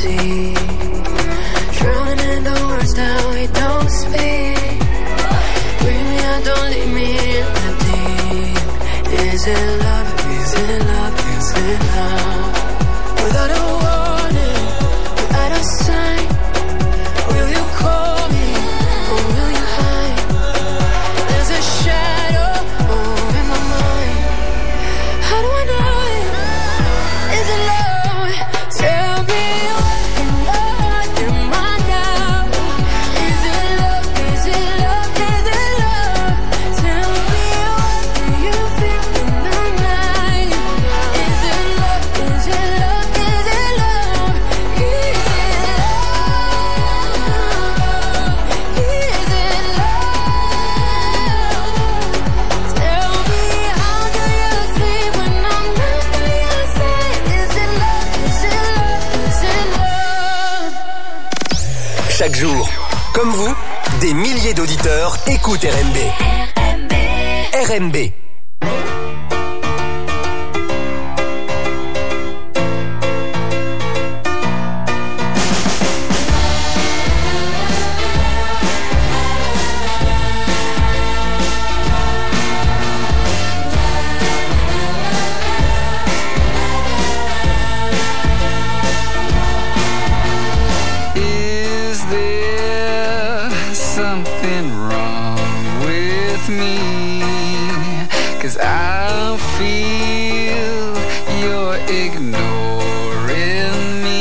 see. Drowning in the words that we don't speak. Bring me out, don't leave me in the deep. Is it love? Is it love? Is it love? Without a warning, without a sign, will you call me or will you hide? There's a shadow over my mind. How do I know it? Is it love? Tell me what am I now? Is it love? Is it love? Is it love? Tell me what do you feel in the night? Is it love? Is it love? Is it love? Is it love? Is it love? Tell me how do you sleep when I'm not by your side? Is it love? Is it love? Is it love? Chaque jour, comme vous, des milliers d'auditeurs écoutent RMB. RMB. Is there something wrong with me? 'Cause I feel you're ignoring me.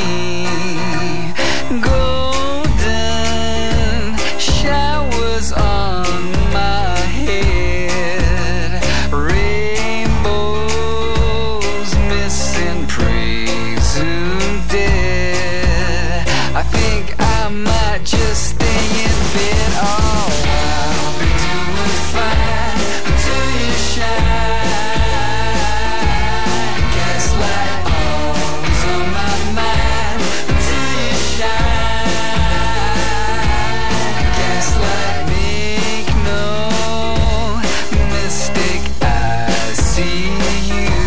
Golden showers on my head, rainbows missing, presumed dead. I think I might just stay in bed. Oh, I'll be doing fine until you shine. Gaslight always on my mind until you shine. Gaslight, make no mistake, I see you.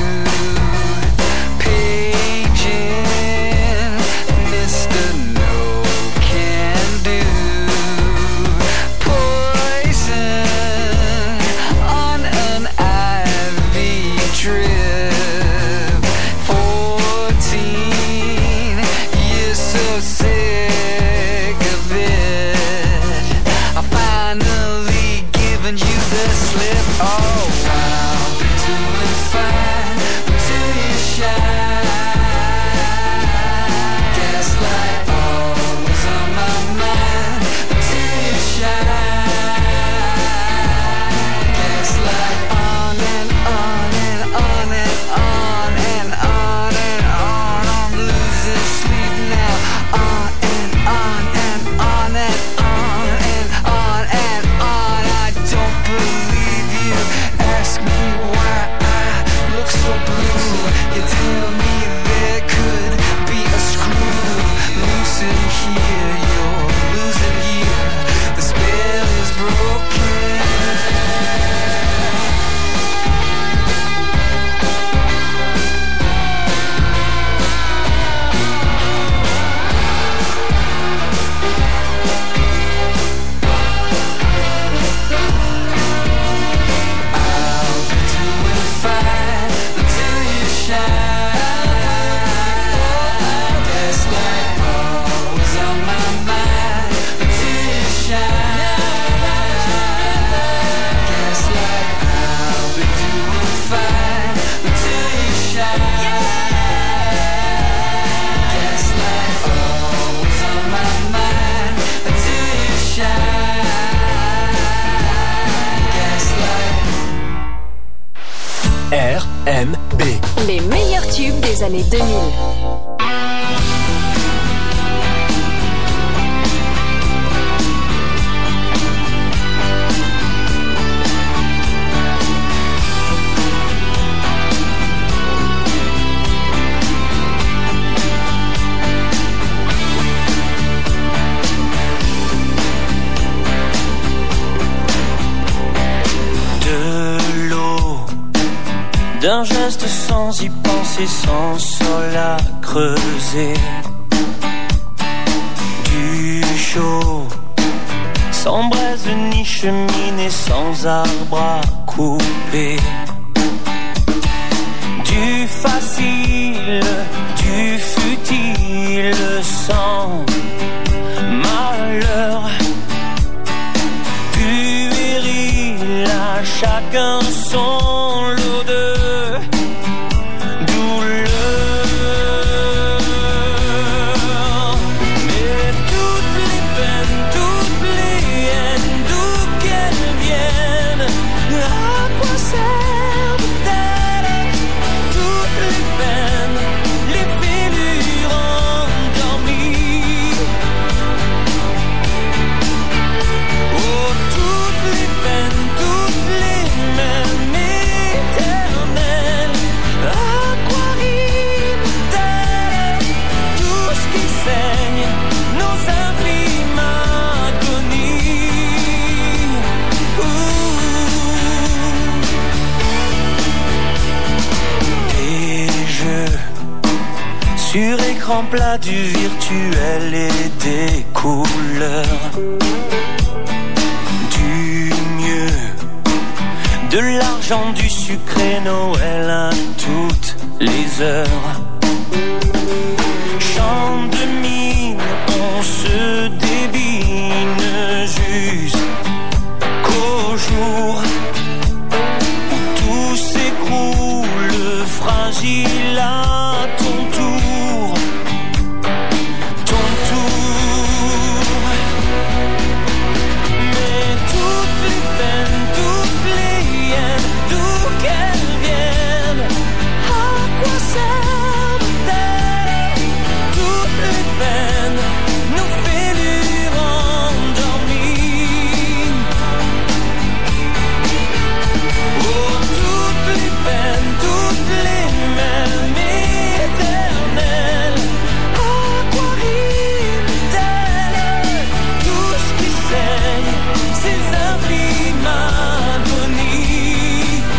Paging Mr. No Can Do. Poison on an IV drip. 14 years so sick of it. I finally given you the slip. Oh, I'll be doing fine until you shine. Gaslight always on my mind until you shine. Gaslight on and on and on and on and on and on. I'm losing sleep now. On and on and on and on and on and on. I don't believe you. Ask me why I look so blue. You tell me there could be a screw loose in here. You're losing here. The spell is broken. I'll be doing fine until you shine. Gaslight always on my mind until you shine. Gaslight, I'll be doing fine until you shine. Gaslight always on my mind until you shine. Gaslight. RMB. Les meilleurs tubes des années 2000. D'un geste sans y penser, sans sol à creuser. cheminée sans arbre à couper. Du facile, du futile, sans malheur. Puéril, à chacun son lot de douleur. Mais toutes les peines, toutes les haines, d'où qu'elles viennent, à quoi servent-elles? Toutes les peines, les fêlures endormies. Oh, toutes les peines, toutes les mêmes éternelles. À quoi riment-elles? Tout ce qui saigne, nos infimes agonies. Des jeux sur écran plat, du virtuel et des couleurs. Du mieux, de l'argent, du sucré, Noël à toutes les heures. Chant de mine, on se débine jusqu'au jour où tout s'écroule, fragile à ton tour. Ton tour. Mais toutes les peines, toutes les haines, d'où qu'elles viennent, à quoi servent-elles? Toutes les peines, nos fêlures endormies. Oh, toutes les peines, toutes les mêmes éternelles. À quoi riment-elles? Tout ce qui saigne, ces infimes agonies.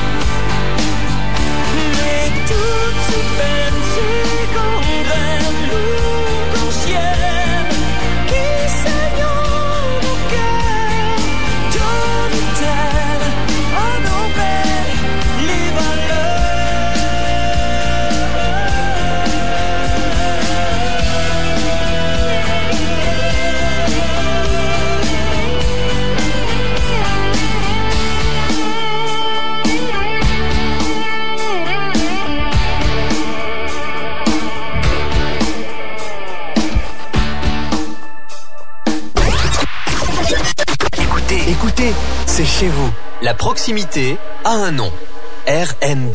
Mais toutes ces peines, ces gangrènes lourdes, anciennes, qui saignent en nos cœurs, donnent-elles à nos peines les Écoutez, c'est chez vous. La proximité a un nom. RMB.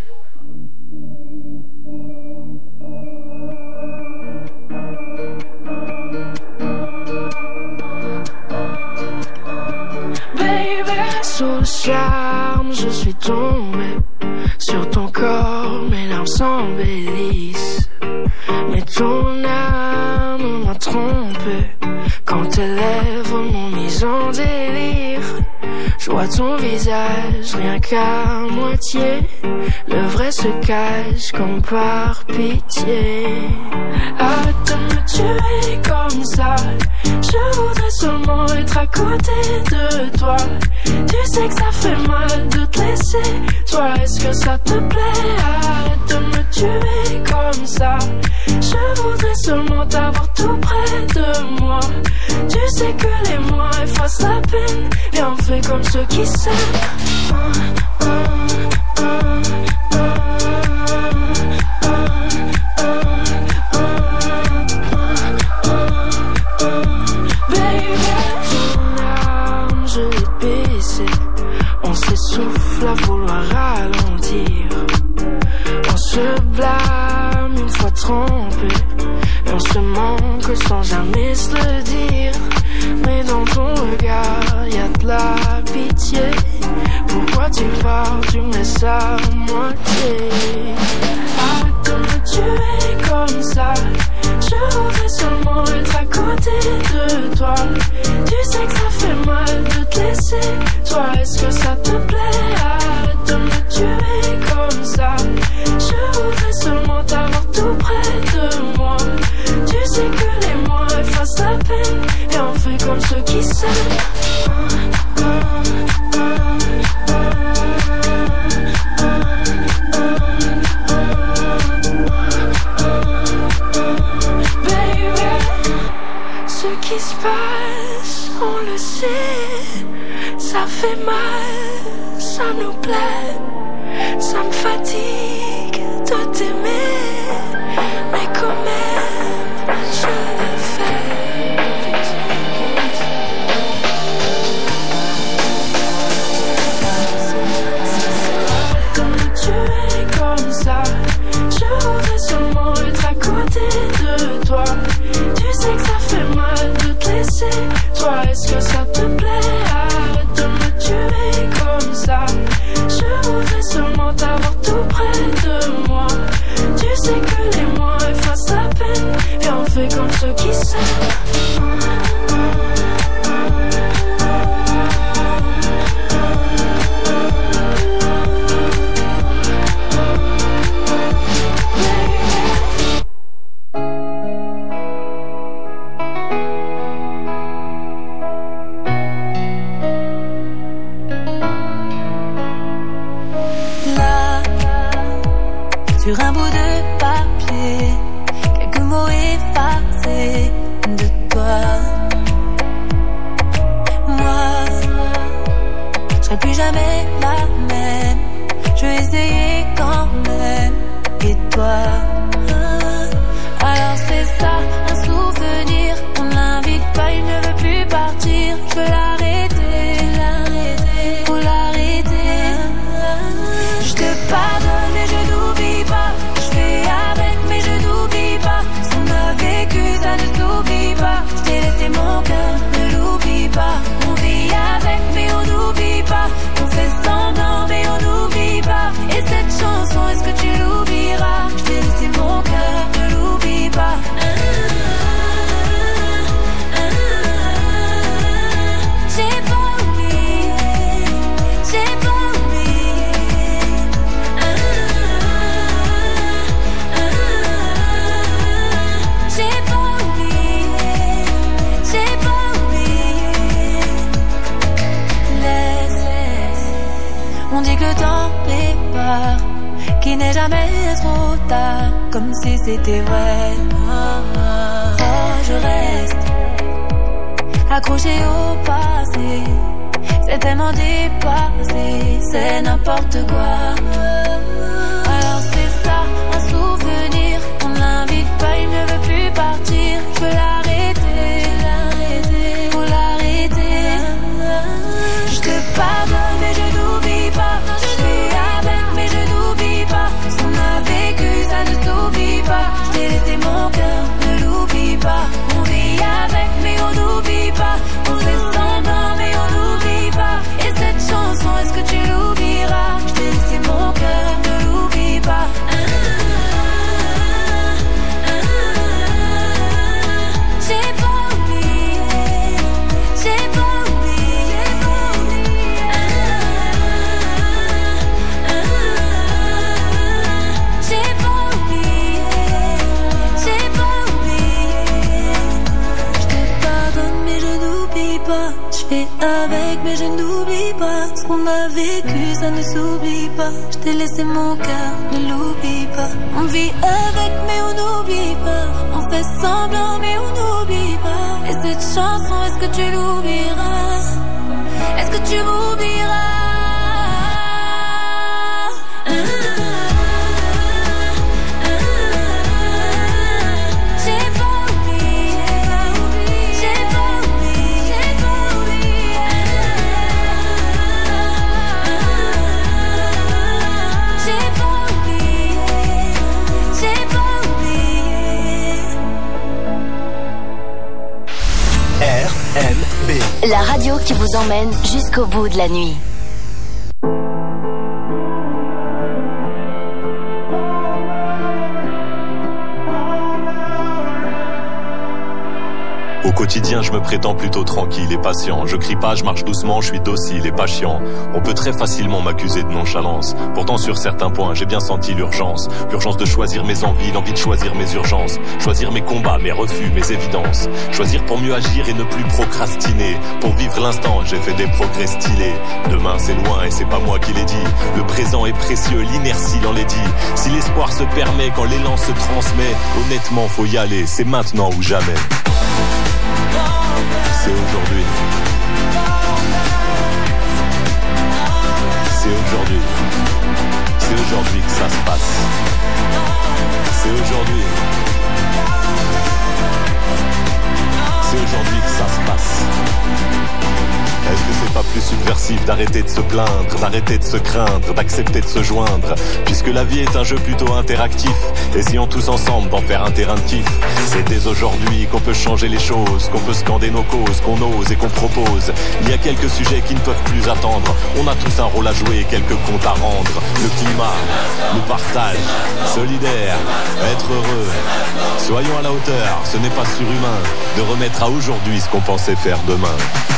Sous le charme, je suis tombé sur ton corps, mes larmes s'embellissent. Mais ton âme m'a trompé quand tes lèvres m'ont mis en délire. Je vois ton visage rien qu'à moitié, le vrai se cache comme par pitié. Arrête de me tuer comme ça, je voudrais seulement être à côté de toi. Tu sais que ça fait mal de te laisser, toi est-ce que ça te plaît? Arrête de me tuer comme ça, je voudrais seulement t'avoir tout près de moi. Tu sais que les mois effacent la peine, viens on fait comme ceux qui s'aiment. S'essouffle à vouloir ralentir. On se blâme une fois trompé, et on se manque sans jamais se le dire. Mais dans ton regard y'a de la pitié. Pourquoi tu pars, tu me laisses à moitié? Arrête de me tuer comme ça, je voudrais seulement être à côté de toi. Tu sais que ça fait mal de te laisser, toi est-ce que ça te plaît? Arrête de me tuer comme ça, je voudrais seulement t'avoir tout près de moi. Tu sais que les mois effacent la peine, et on fait comme ceux qui s'aiment. qui se passe, on le sait. Ça fait mal, ça nous plaît. Ça me fatigue de t'aimer, mais quand même, je le fais. Comme tu es comme ça, je voudrais seulement être à côté de toi. Tu sais que ça fait mal de te laisser. Toi, est-ce que ça te plaît? Arrête de me tuer comme ça. Je voudrais seulement t'avoir tout près de moi. Tu sais que les mois effacent la peine. Viens, on fait comme ceux qui s'aiment. Sur un bout de papier, quelques mots effacés de toi. Moi, je serai plus jamais la même. Je vais essayer quand même. Et toi, alors c'est ça, un souvenir. On l'invite pas, il ne veut plus partir. Je veux l'arrêter, faut l'arrêter. Je te pardonne mais je n'oublie pas. Je fais avec mais je n'oublie pas. Ce qu'on a vécu ça ne s'oublie pas. Je t'ai laissé mon cœur, ne l'oublie pas. On vit avec mais on n'oublie pas. On fait semblant mais on n'oublie pas. Et cette chanson, est-ce que tu l'oublieras? Je t'ai laissé mon cœur, ne l'oublie pas. J'ai pas oublié, j'ai pas oublié. J'ai pas oublié, j'ai pas oublié. Laisse, on dit que le temps prépare, qu'il n'est jamais trop tard, comme si c'était vrai. Oh, je reste accroché au passé, c'est tellement dépassé, c'est n'importe quoi. Alors c'est ça, un souvenir, on l'invite pas, il ne veut plus partir. Je veux l'arrêter, faut l'arrêter. Je te pardonne mais je n'oublie pas. Je fais avec mais je n'oublie pas. Ce qu'on a vécu ça ne s'oublie pas. Je t'ai laissé mon cœur, ne l'oublie pas. On vit avec mais on n'oublie pas. On fait semblant mais on n'oublie pas. Et cette chanson, est-ce que tu l'oublieras? Je t'ai laissé mon cœur, ne l'oublie pas. J'ai pas oublié, j'ai pas oublié. J'ai pas oublié, j'ai pas oublié. Je te pardonne mais je n'oublie pas. Je fais avec mais je n'oublie pas. Ce qu'on a vécu ça ne s'oublie pas. Je t'ai laissé mon cœur, ne l'oublie pas. On vit avec mais on n'oublie pas. On fait semblant mais on n'oublie pas. Et cette chanson, est-ce que tu l'oublieras? Est-ce que tu m'oublieras? J'ai pas oublié, j'ai pas oublié, j'ai pas oublié. J'ai pas oublié, j'ai pas oublié. RMB. La radio qui vous emmène jusqu'au bout de la nuit. Au quotidien, je me prétends plutôt tranquille et patient. Je crie pas, je marche doucement, je suis docile et pas chiant. On peut très facilement m'accuser de nonchalance. Pourtant, sur certains points, j'ai bien senti l'urgence. L'urgence de choisir mes envies, l'envie de choisir mes urgences. Choisir mes combats, mes refus, mes évidences. Choisir pour mieux agir et ne plus procrastiner. Pour vivre l'instant, j'ai fait des progrès stylés. Demain, c'est loin et c'est pas moi qui l'ai dit. Le présent est précieux, l'inertie l'enlaidit. Si l'espoir se permet, quand l'élan se transmet, honnêtement, faut y aller, c'est maintenant ou jamais. C'est aujourd'hui. C'est aujourd'hui. C'est aujourd'hui que ça se passe. C'est aujourd'hui. C'est aujourd'hui que ça se passe. Est-ce que c'est pas plus subversif d'arrêter de se plaindre, d'arrêter de se craindre, d'accepter de se joindre, puisque la vie est un jeu plutôt interactif, essayons tous ensemble d'en faire un terrain de kiff. C'est dès aujourd'hui qu'on peut changer les choses, qu'on peut scander nos causes, qu'on ose et qu'on propose. Il y a quelques sujets qui ne peuvent plus attendre, on a tous un rôle à jouer et quelques comptes à rendre. Le climat, le partage, solidaire, être heureux. Soyons à la hauteur, ce n'est pas surhumain de remettre à aujourd'hui ce qu'on pensait faire demain.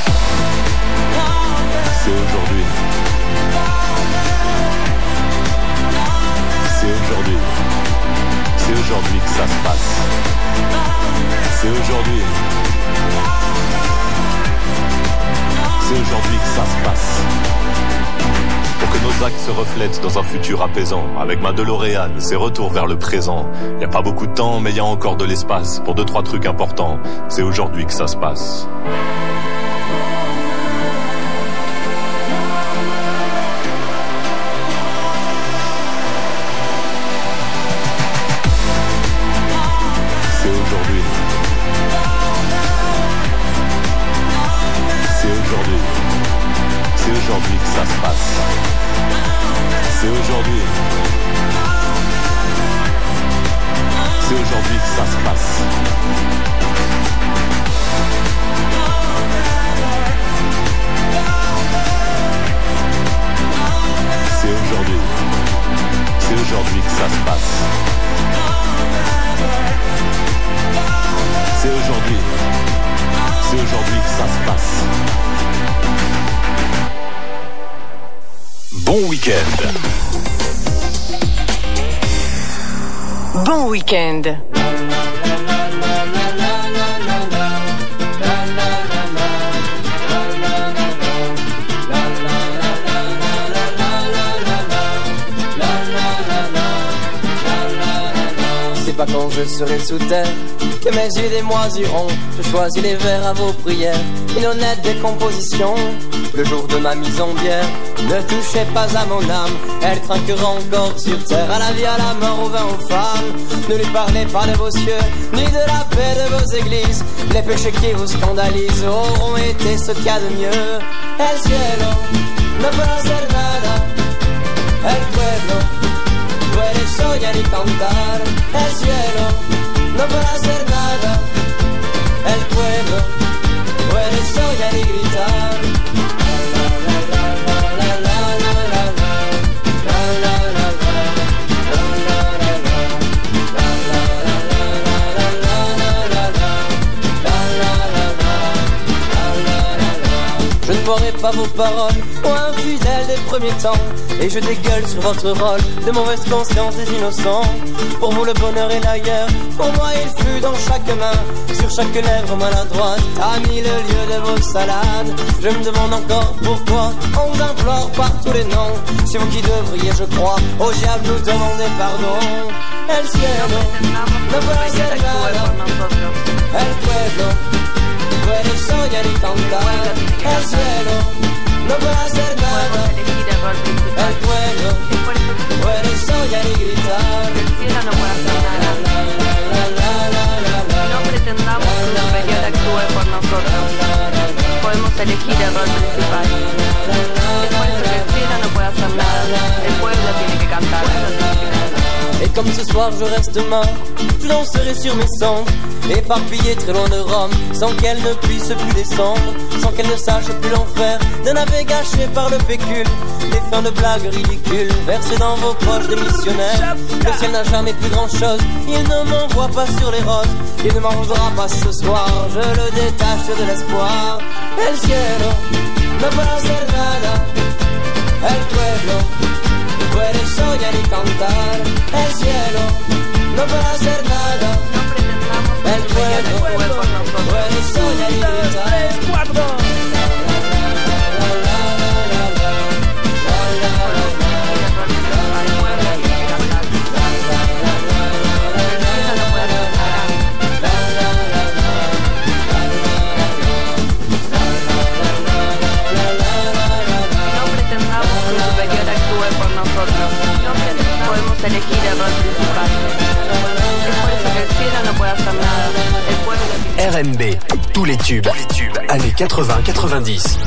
C'est aujourd'hui. C'est aujourd'hui. C'est aujourd'hui que ça se passe. C'est aujourd'hui. C'est aujourd'hui que ça se passe. Pour que nos actes se reflètent dans un futur apaisant. Avec ma DeLorean, c'est retour vers le présent. Y a pas beaucoup de temps, mais y a encore de l'espace pour 2-3 trucs importants. C'est aujourd'hui que ça se passe. C'est aujourd'hui que ça se passe. C'est aujourd'hui. C'est aujourd'hui que ça se passe. C'est aujourd'hui. C'est aujourd'hui que ça se passe. C'est aujourd'hui. C'est aujourd'hui que ça se passe. Bon week-end. Bon week-end. C'est pas quand je serai sous terre que mes yeux des moisiront. Je choisis les vers à vos prières, une honnête décomposition. Le jour de ma mise en bière, ne touchez pas à mon âme, elle trinquera encore sur terre. À la vie, à la mort, au vin, aux femmes. Ne lui parlez pas de vos cieux, ni de la paix de vos églises. Les péchés qui vous scandalisent auront été ce qu'il y a de mieux. El cielo no puede hacer nada, el pueblo puede soñar y cantar. El cielo no puede hacer nada, el pueblo puede soñar y gritar. Je ne boirai pas vos paroles, moi infidèle des premiers temps. Et je dégueule sur votre rôle de mauvaise conscience des innocents. Pour vous le bonheur est l'ailleurs, pour moi il fut dans chaque main. Sur chaque lèvre maladroite, a mis le lieu de vos salades. Je me demande encore pourquoi on vous implore par tous les noms. C'est vous qui devriez, je crois, au diable nous demander pardon. El cielo no puede hacer nada, el pueblo puede soñar y cantar. El cielo no puede hacer nada, el pueblo puede soñar y gritar. El cielo no puede hacer nada. No pretendamos que un superior actúe por nosotros. Podemos elegir el rol principal. Es por eso que el cielo no puede hacer nada. El pueblo tiene que cantar. Et comme ce soir je reste mort, je danserai sur mes cendres, éparpillé très loin de Rome, sans qu'elle ne puisse plus descendre, sans qu'elle ne sache plus l'enfer d'un ave gâché par le pécule. Des fins de blagues ridicules versées dans vos poches de missionnaires. Le ciel n'a jamais plus grand chose, il ne m'envoie pas sur les roses. Il ne m'en voudra pas ce soir, je le détache de l'espoir. El cielo no puede hacer nada, el pueblo puede soñar y cantar. El cielo no puede hacer nada, el pueblo puede soñar y gritar. elegir el rol principal. Es por eso que el cielo no puede hacer nada. El pueblo tiene... RNB, tous les tubes, années 80-90.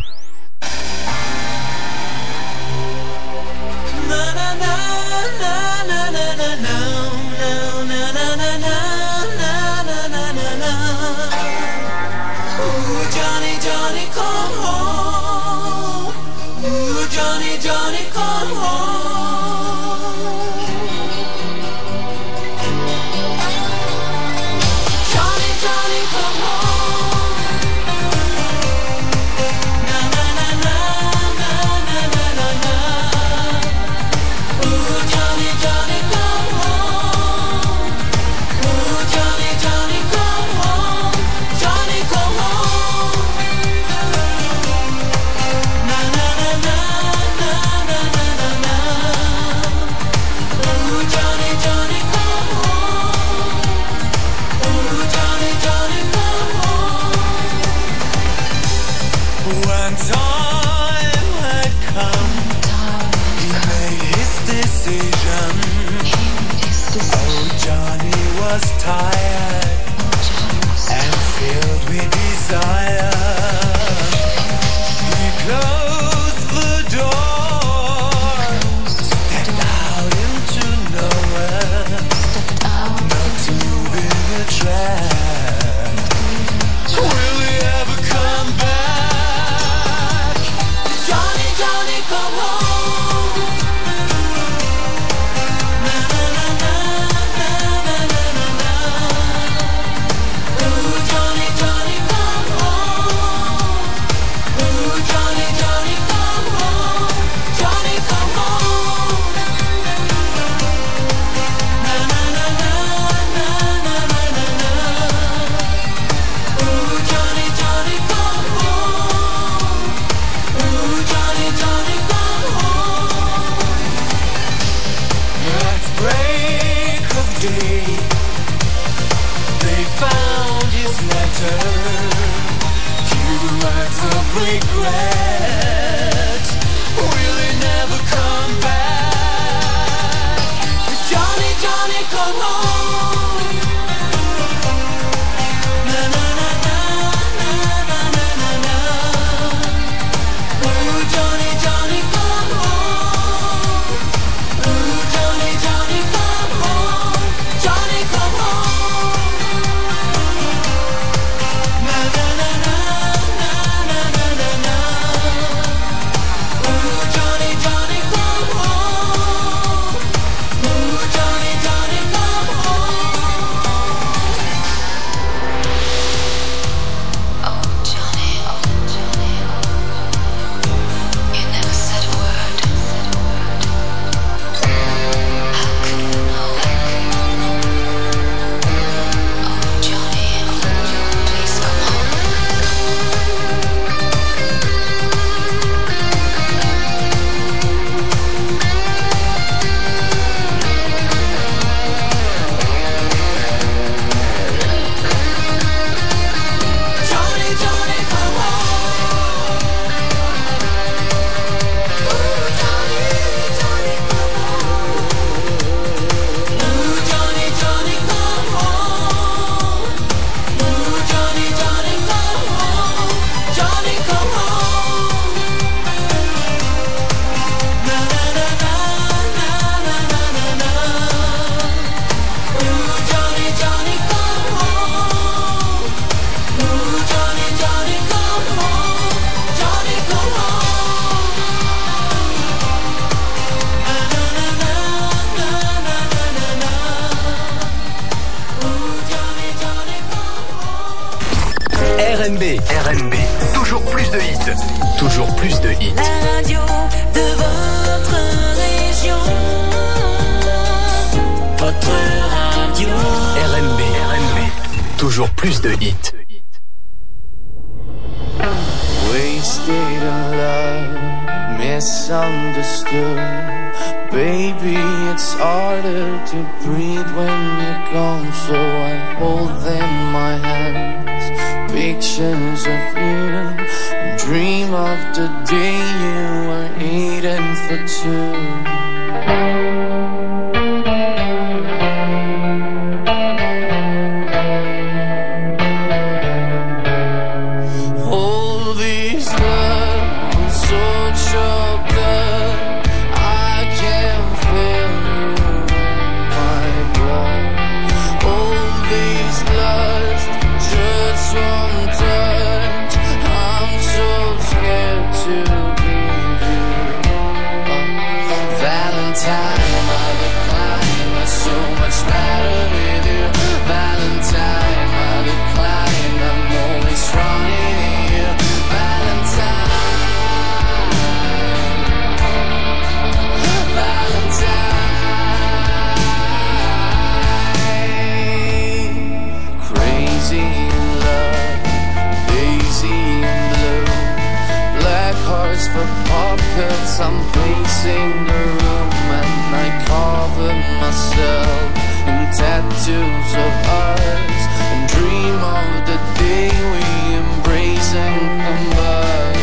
RNB, toujours plus de hits. Toujours plus de hits. La radio de votre région. Votre radio. RNB, toujours plus de hits. Wasted in love, misunderstood. Baby, it's harder to breathe when you're gone, so I hold them in my hands. Pictures of you, and dream of the day you were eating for two. for puppets. I'm placing the room and I cover myself in tattoos of ours and dream of the day we embrace and combine.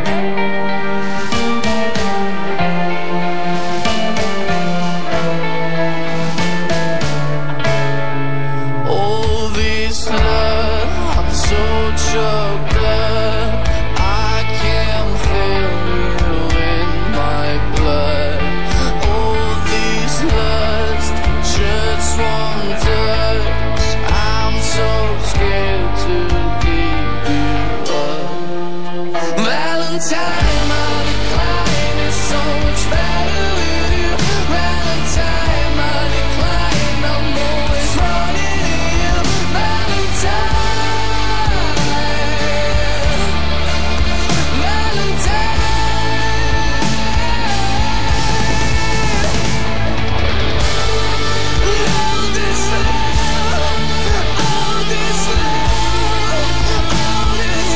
All this love, I'm so choked up, I can feel you in my blood. All this lust, just one touch, I'm so scared to give you up. Valentine, my decline is so much better with you. Valentine, my decline, I'm always running to you. Valentine, Valentine. All this love, all this love, all this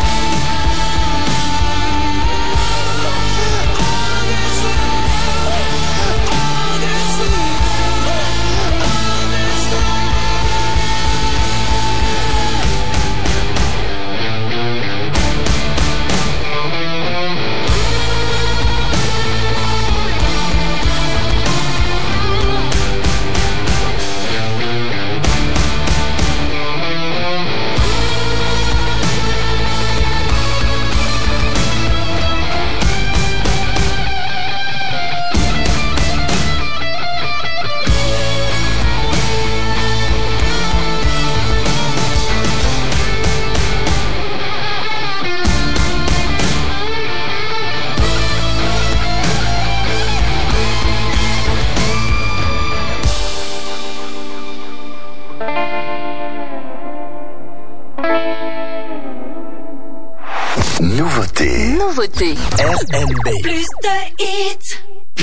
Nouveauté RNB. Plus de hits.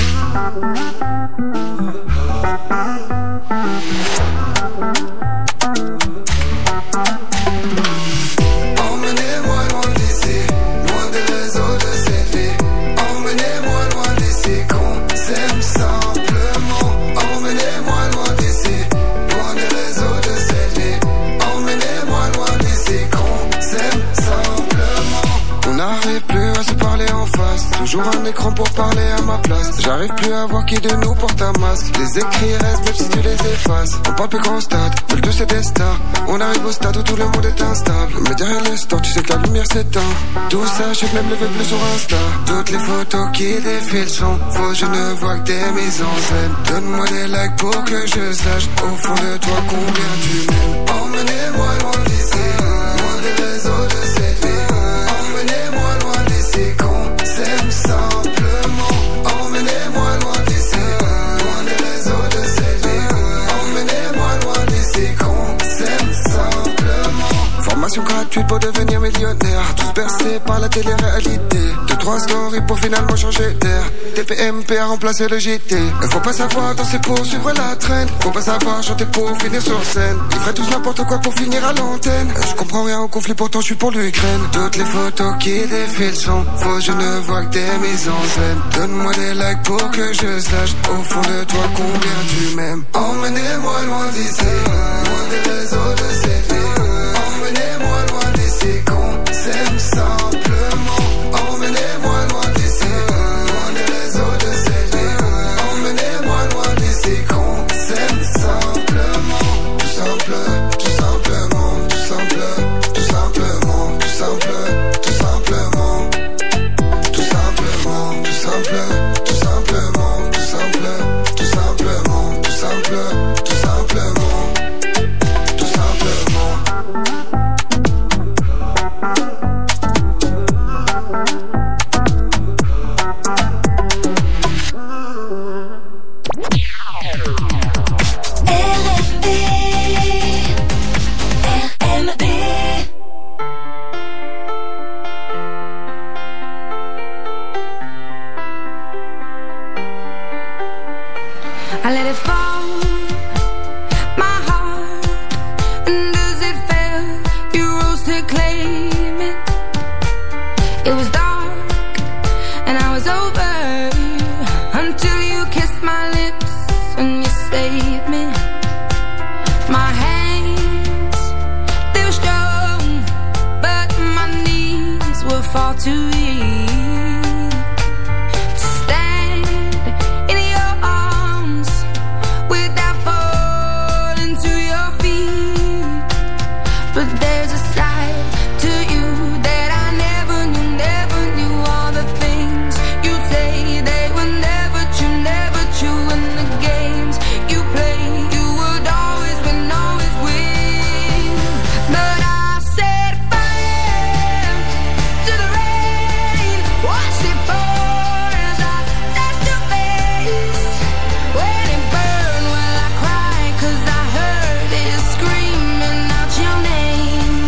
Emmenez-moi loin d'ici, loin des réseaux de cette vie. Emmenez-moi loin d'ici, qu'on s'aime simplement. Emmenez-moi loin d'ici, loin des réseaux de cette vie. Emmenez-moi loin d'ici, qu'on s'aime simplement. On n'arrive plus à se parler en face, toujours un écran pour parler à ma place. J'arrive plus à voir qui de nous porte un masque. Les écrits restent même si tu les effaces. On parle plus grand stade, veulent tous être des stars. On arrive au stade où tout le monde est instable. Mais derrière les stores, tu sais que la lumière s'éteint. Tout ça, je même le veux plus sur Insta. Toutes les photos qui défilent sont fausses, je ne vois que des mises en scène. Donne-moi des likes pour que je sache au fond de toi combien tu m'aimes. Emmenez-moi loin d'ici, loin des réseaux de cette vie. Emmenez-moi loin d'ici, qu'on s'aime simplement. Emmenez-moi loin d'ici, loin des réseaux de cette vie. Emmenez-moi loin d'ici, qu'on s'aime simplement. Formation gratuite pour devenir millionnaire. Tous bercés par la télé-réalité. 2-3 stories pour finalement changer d'air. TPMP a remplacé le JT. Faut pas savoir danser pour suivre la traîne. Faut pas savoir chanter pour finir sur scène. Ils feraient tous n'importe quoi pour finir à l'antenne. Je comprends rien au conflit, pourtant je suis pour l'Ukraine. Toutes les photos qui défilent sont fausses, je ne vois que des mises en scène. Donne-moi des likes pour que je sache au fond de toi combien tu m'aimes. Emmenez-moi loin d'ici, loin des réseaux de cette vie. Emmenez-moi loin d'ici, qu'on s'aime simplement. Emmenez-moi loin d'ici, loin des réseaux de cette vie. Emmenez-moi loin d'ici, qu'on s'aime simplement. Tout simple, tout simplement, tout simple, tout simplement, tout simple, tout simplement, tout simplement, tout simple, tout simplement, tout simple, tout simplement, tout simple, tout simplement, tout simplement. there's a side to you that I never knew all the things you say they were never true in the games you play you would always win but I set fire to the rain watch it pour as I touch your face when it burn will I cry 'cause I heard it screaming out your name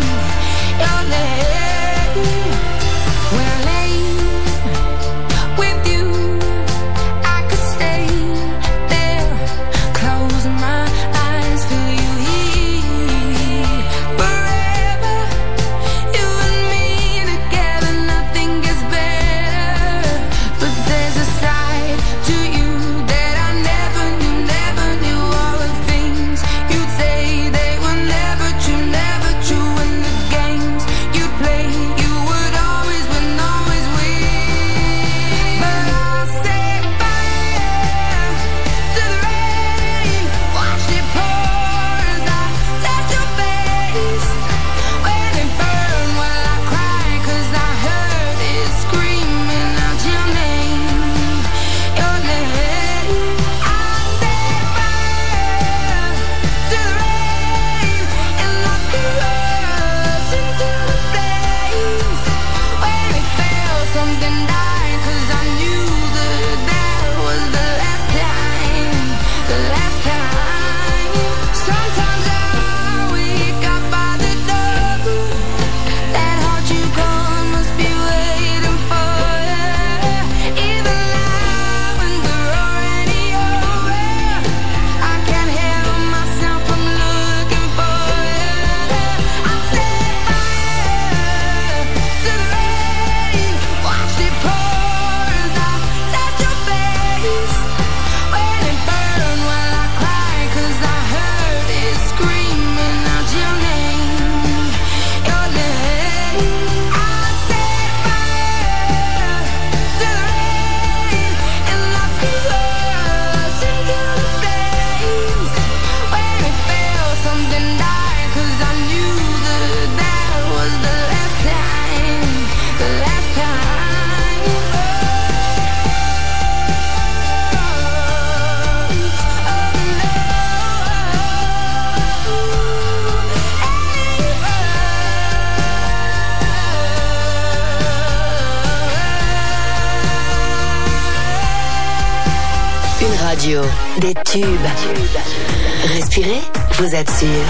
when I lay with you I could stay there close my eyes feel you here forever you and me together nothing gets better but there's a side to you that I never knew all the things you'd say they were never true in the games you play you would always win but I'll set fire to the rain watch it pour as I touch your face when it burn will I cry 'cause I heard it screaming out your name I'll set fire to the rain and lock us into the flames when it fell something died 'cause I knew that was the last time sometimes I wake up by the door that heart you gone must be waiting for even now when we're already over I can't help myself from looking for I set fire to the rain watch it pour as I touch your face when it burn will I cry 'cause I heard it screaming out your name I set fire to the rain and lock us into the flames when it fell something died 'cause I knew that was the last time Une radio, des tubes. Respirez, vous êtes sûr.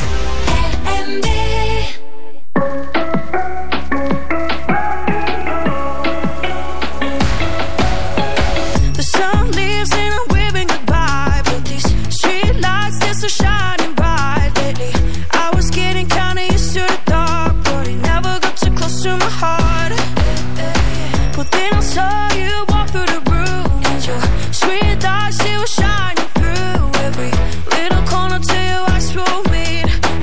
The sun leaves and I'm waving goodbye, but these street lights, they're so shining bright lately. I was getting kinda used to the dark, but it never got too close to my heart. But then I saw you walk through the room, and your sweet eyes, they were shining through every little corner till your eyes will meet.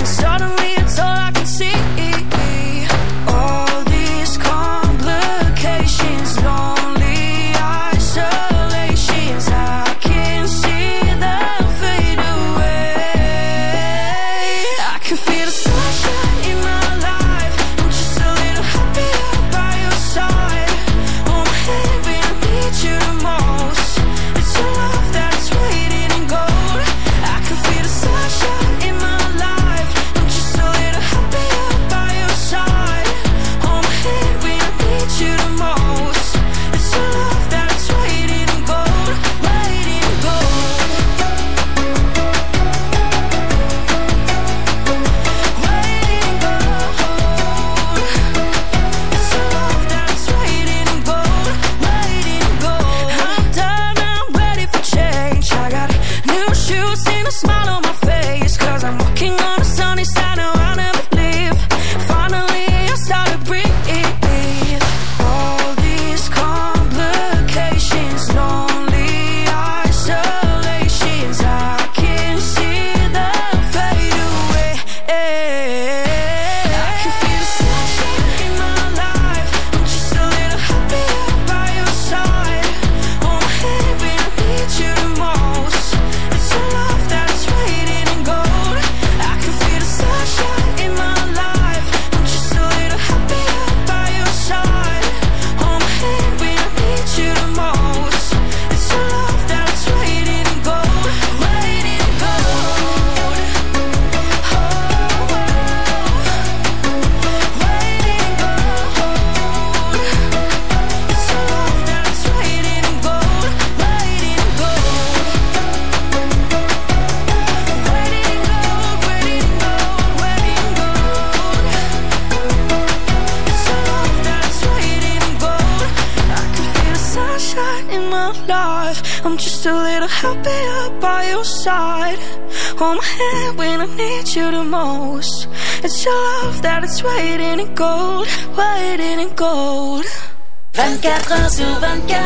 my life. I'm just a little happier by your side. Hold my hand when I need you the most. It's your love that it's waiting in gold, waiting in gold. 24 heures sur 24,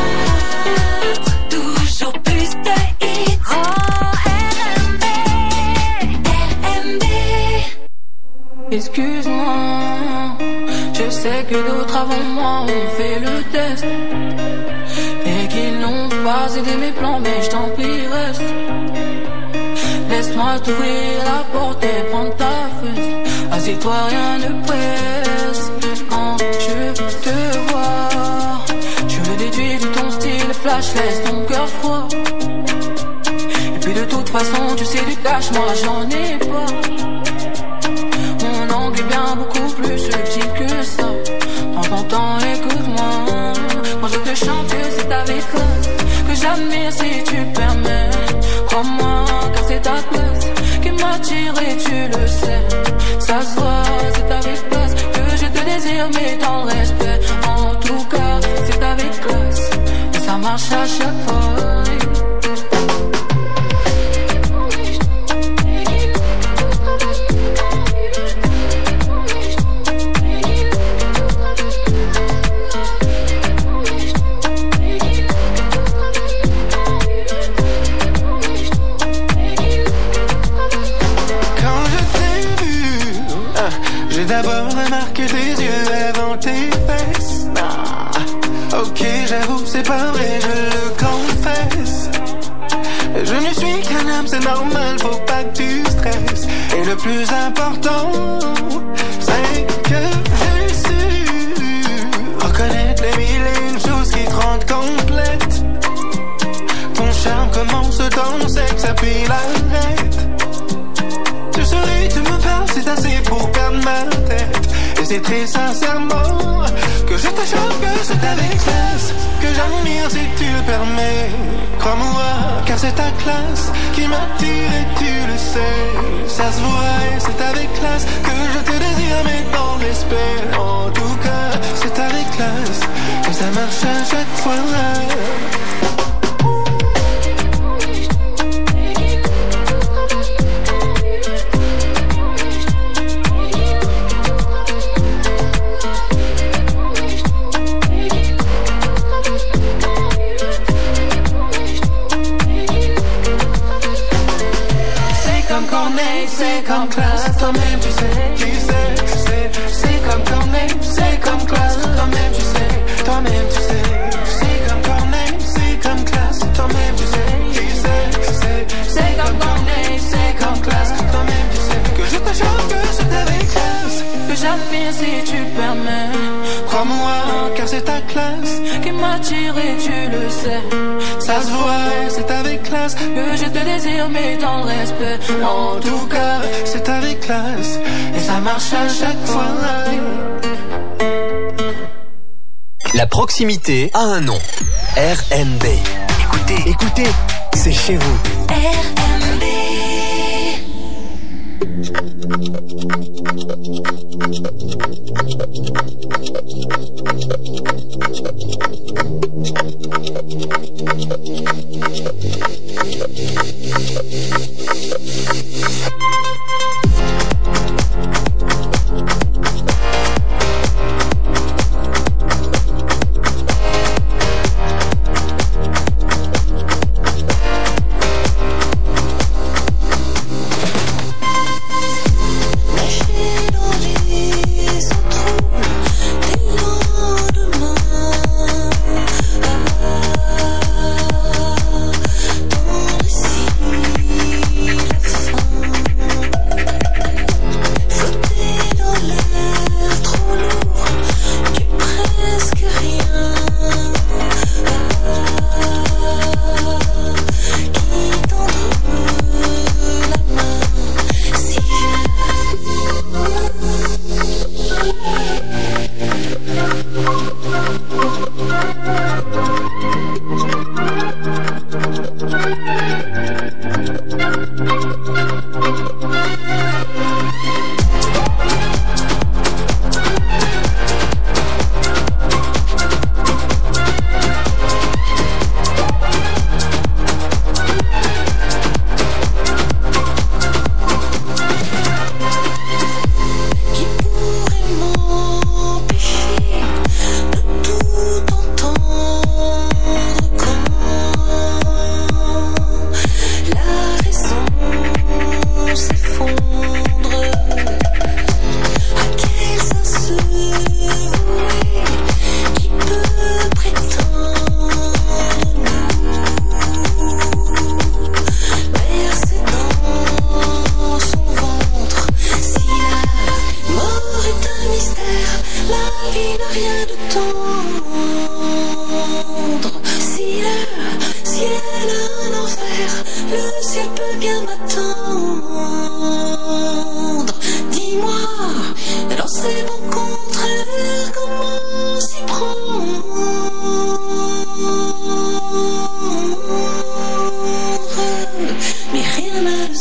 toujours plus de hits. Oh, RMB, RMB. Excuse-moi, je sais que d'autres avant moi ont fait le test et qu'ils n'ont pas aidé mes plans, mais je t'en prie reste. Laisse-moi t'ouvrir la porte et prendre ta fesse. Assieds-toi, rien ne presse. Quand je te vois, je le déduis de ton style flash, laisse ton cœur froid. Et puis de toute façon, tu sais du cash, moi j'en ai pas. Mon angle est bien beaucoup plus subtil que ça. Prends ton temps, écoute-moi. Quand je te chante, c'est avec classe que j'admire si tu permets. Crois-moi, car c'est ta classe qui m'attire et tu le sais. Ça se voit, c'est avec classe que je te désire, mais dans le respect. En tout cas, c'est avec classe et ça marche à chaque fois. D'abord remarqué tes yeux avant tes fesses. Ah, ok, j'avoue, c'est pas vrai, je le confesse. Je ne suis qu'un homme, c'est normal, faut pas que tu stresses. Et le plus important, c'est que j'ai su reconnaître les mille et une choses qui te rendent complète. Ton charme commence dans le sexe, puis l'arrête. Tu souris, tu me parles, c'est assez pour perdre ma tête. Et c'est très sincèrement que je te choque, que c'est avec classe que j'admire si tu le permets. Crois-moi, car c'est ta classe qui m'attire et tu le sais. Ça se voit et c'est avec classe que je te désire, mais dans le respect. En tout cas, c'est avec classe que ça marche à chaque fois. C'est comme classe, toi-même tu sais, c'est comme Corneille, c'est comme classe, toi-même tu sais, c'est comme Corneille, c'est comme classe, toi-même tu sais, c'est comme Corneille, c'est comme classe, toi-même tu sais, que je te chante, que c'est avec classe, que j'admire si tu permets, crois-moi, car c'est ta classe qui m'attire et tu le sais. Ça se voit, c'est avec classe que je te désire, mais dans le respect. En tout cas, c'est avec classe et ça marche à chaque fois. La proximité a un nom. RMB. Écoutez, c'est chez vous. RMB. mystère, la vie n'a rien de tendre. Si le ciel a un enfer, le ciel peut bien m'attendre. Dis-moi, dans ces mots contraires, comment s'y prendre? Mais rien n'a de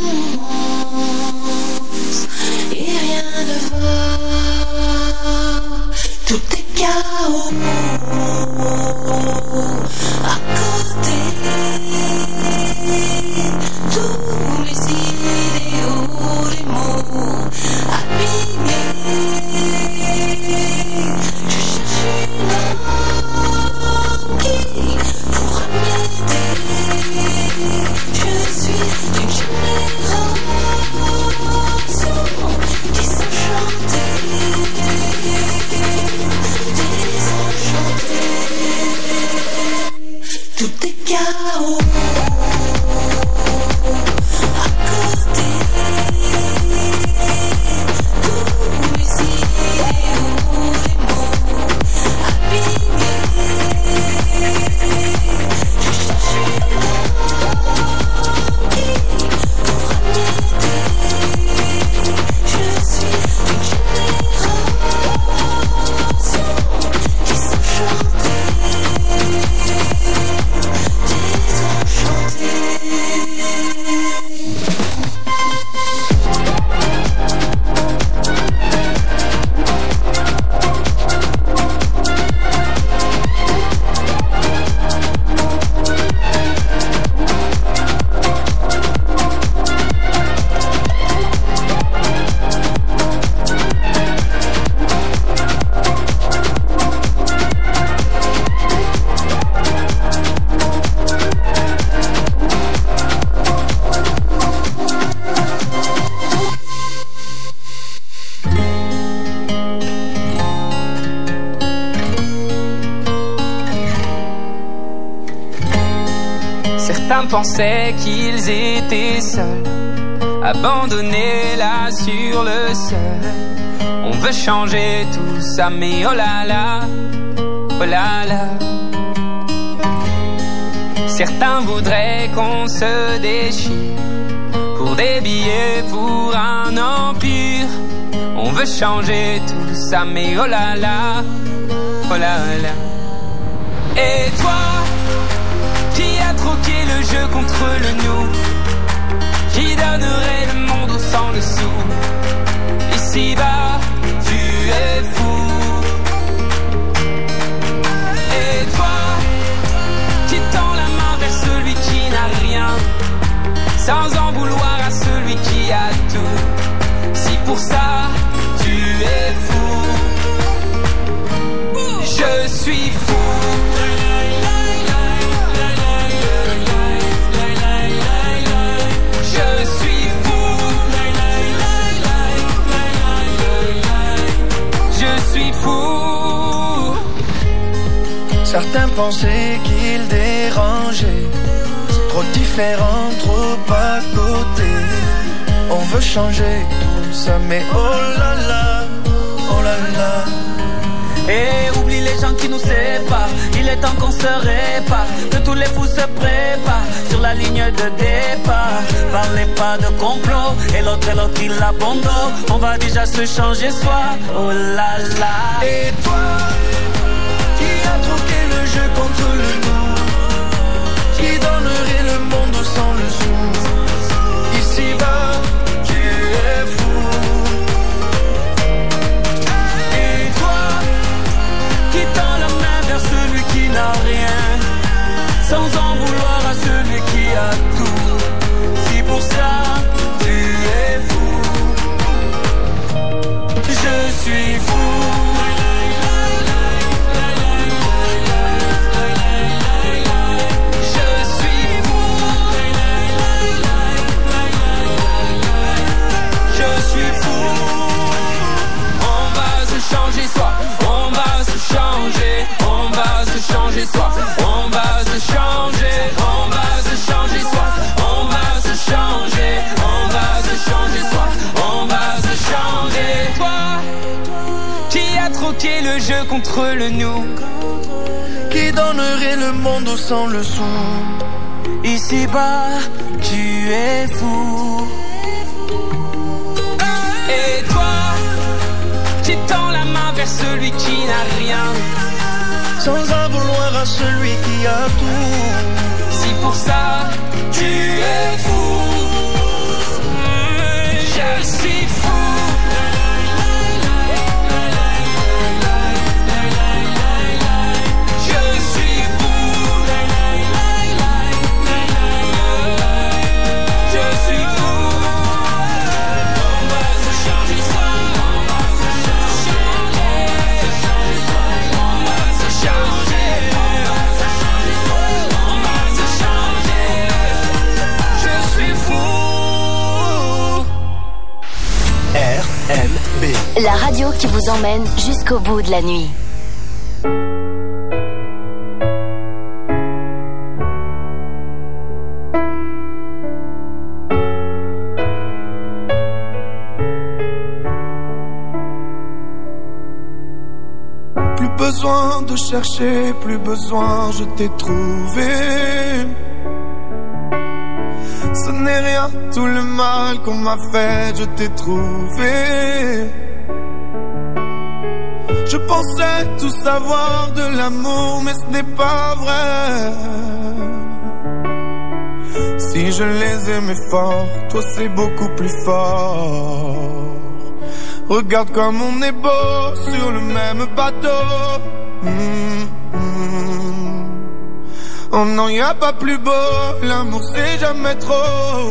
sens et rien ne va. Tout est chaos à côté. Tous les idéaux, les mots abîmés. Je cherche une âme qui pourra m'aider. Je suis d'une génération qui s'enchantait, désenchantée. Tout est chaos à côté. Tous les idéaux, les mots abîmés. Je cherche une pensaient qu'ils étaient seuls, abandonnés là sur le sol. On veut changer tout ça, mais oh là là, oh là là. Certains voudraient qu'on se déchire pour des billets, pour un empire. On veut changer tout ça, mais oh là là, oh là là. Et toi, qui a troqué le jeu contre le nous, qui donnerait le monde au sang dessous. Ici-bas, tu es fou. Et toi, qui tend la main vers celui qui n'a rien, sans en vouloir à celui qui a tout. Si pour ça, tu es fou, je suis fou. Certains pensaient qu'ils dérangeaient, trop différents, trop à côté. On veut changer tout ça, mais oh là là, oh là là. Et oublie les gens qui nous séparent, il est temps qu'on se répare, que tous les fous se préparent sur la ligne de départ. Parlez pas de complot, et l'autre il abandonne. On va déjà se changer soi, oh là là. Et toi, qui a troqué le jeu contre le nous, qui donnerait le monde sans le sou. Ici-bas, tu es fou. Et toi, qui tend la main vers celui qui n'a rien, sans en vouloir à celui qui a tout. Si pour ça, tu es fou, je suis fou. troquer le jeu contre le nous. Qui donnerait le monde sans leçon? Ici-bas, tu es fou. Et toi, tu tends la main vers celui qui n'a rien, sans en vouloir à celui qui a tout. Si pour ça, tu es fou. Je suis fou. La radio qui vous emmène jusqu'au bout de la nuit. Plus besoin de chercher, plus besoin, je t'ai trouvé. Ce n'est rien, tout le mal qu'on m'a fait, je t'ai trouvé. Je pensais tout savoir de l'amour, mais ce n'est pas vrai. Si je les aimais fort, toi c'est beaucoup plus fort. Regarde comme on est beau sur le même bateau. Oh non, y a pas plus beau, l'amour c'est jamais trop.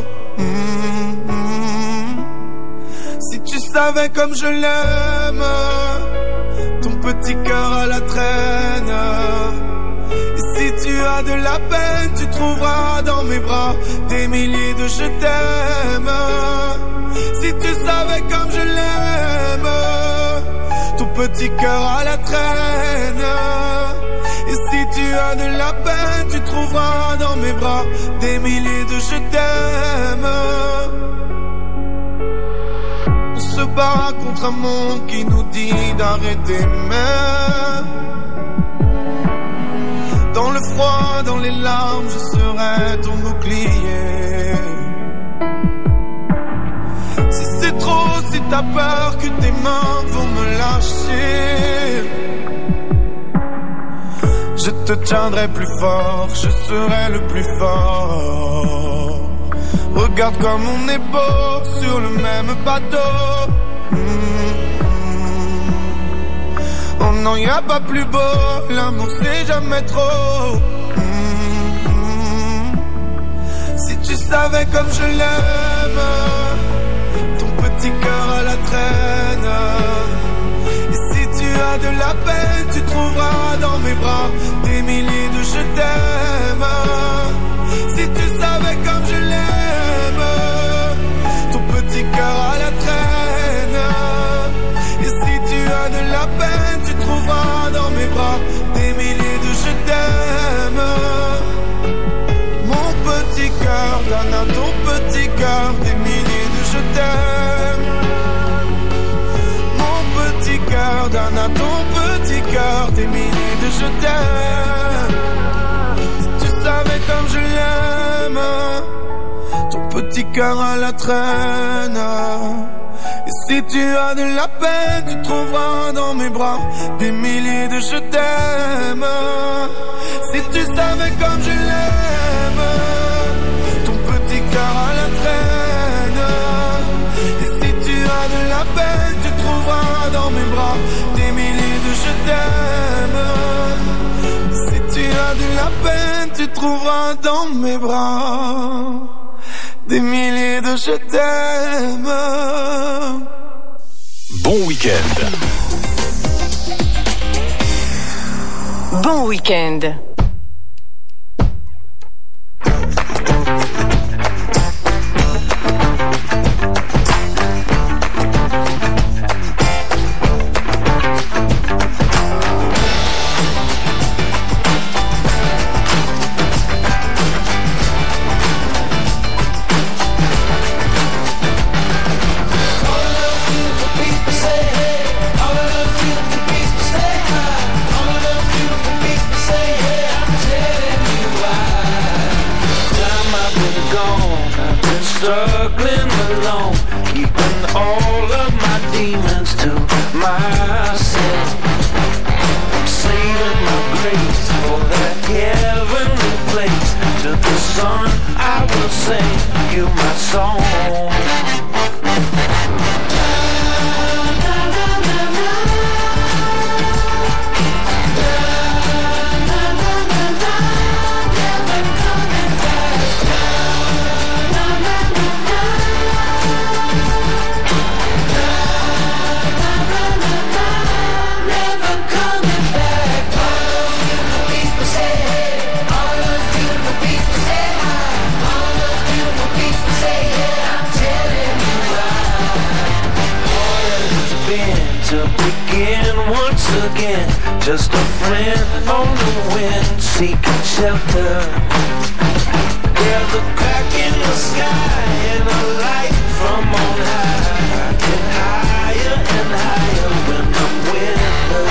Si tu savais comme je l'aime, ton petit cœur à la traîne. Et si tu as de la peine, tu trouveras dans mes bras des milliers de je t'aime. Si tu savais comme je l'aime, ton petit cœur à la traîne. Et si tu as de la peine, tu trouveras dans mes bras des milliers de je t'aime. On se bat contre un monde qui nous dit d'arrêter, mais dans le froid, dans les larmes, je serai ton bouclier. Si c'est trop, si t'as peur que tes mains vont me lâcher, je te tiendrai plus fort, je serai le plus fort. Regarde comme on est beau sur le même bateau. Oh non, y a pas plus beau, l'amour c'est jamais trop. Si tu savais comme je l'aime, ton petit cœur à la traîne. Et si tu as de la peine, tu trouveras dans mes bras des milliers de je t'aime. Si tu savais comme je l'aime, ton petit cœur à la traîne. Et si tu as de la peine, tu trouveras dans mes bras des milliers de je t'aime. Mon petit cœur donne à ton petit cœur des milliers de je t'aime. Petit cœur donne à ton petit cœur des milliers de je t'aime. Si tu savais comme je l'aime, ton petit cœur à la traîne. Et si tu as de la peine, tu trouveras dans mes bras des milliers de je t'aime. Si tu savais comme je l'aime, ton petit cœur à la traîne. Et si tu as de la peine, tu trouveras dans mes bras des milliers de je t'aime. Si tu as de la peine, tu trouveras dans mes bras des milliers de je t'aime. Bon week-end. Bon week-end. All of the people say hey, all of the people sun, I will sing you my song. To begin once again, just a friend on the wind, seeking shelter. There's a crack in the sky and a light from on high, get higher and higher when I'm with her.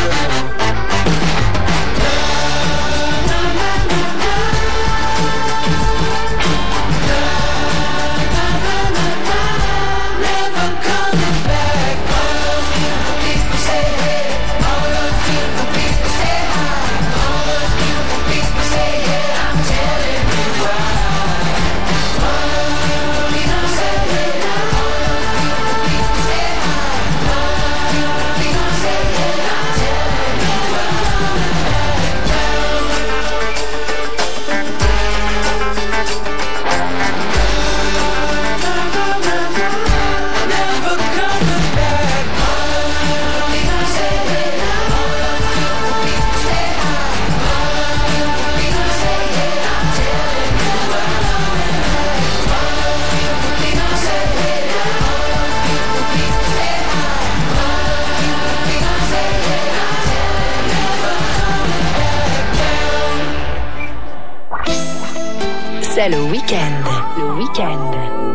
Never coming back. People say hey, all those beautiful people say hi. All those beautiful people say yeah, I'm telling you why. All those beautiful people say hey, all those beautiful people say hi. All those beautiful people say yeah, I'm telling you why. Never coming back. All those beautiful people say hey, all those beautiful people say hi. All those beautiful people say yeah, I'm telling you why. All those beautiful people say hey, all those beautiful people say hi. All those beautiful people say yeah, I'm telling you why. C'est le week-end. Le week-end.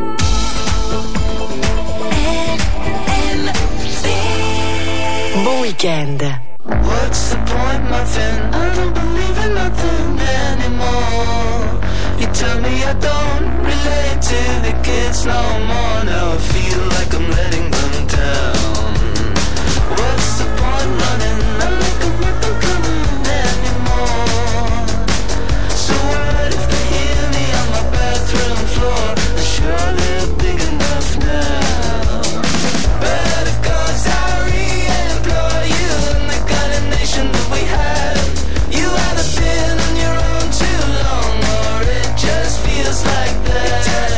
Bon week-end. What's the point, my friend? I don't believe in nothing anymore. You tell me I don't relate to the kids no more. Now I feel like I'm letting them down. What's the point running? I make them not coming anymore. So what if they hear me on my bathroom floor? I'm sure they're big enough now. But of course I re-employ you in the kind of nation that we have. You haven't been on your own too long, or it just feels like that.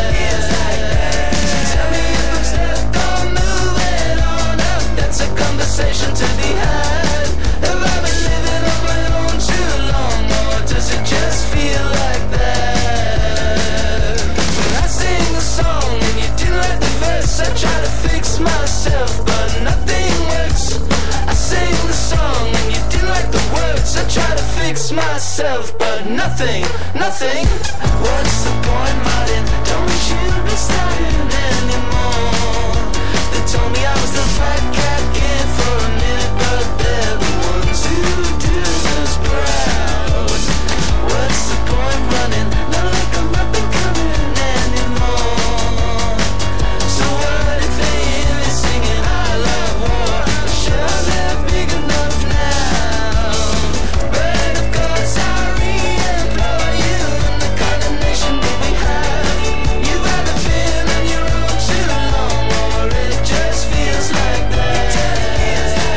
Tell me if I'm stuck on moving on up. That's a conversation to be had. Have I been living on my own too long, or does it just feel like that? When I sing a song and you didn't like the verse, I try to fix myself, but nothing works. I sing the song and you didn't like the words, I try to fix myself, but nothing. What's the point, Martin? Don't you be starting anymore. They told me I was the fat cat kid for a minute, but they're the ones who do us proud. What's the point running? Not like I'm up and coming anymore. So what if they hear me singing I love war? Sure they're big enough now. But of course I re-employ you in the kind of nation that we have. You haven't been on your own too long, or it just feels like that.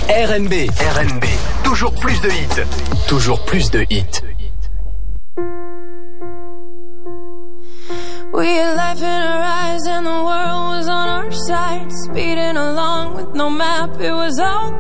RNB, toujours plus de hits, toujours plus de hits. We had life in our eyes and the world was on our side, speeding along with no map, it was all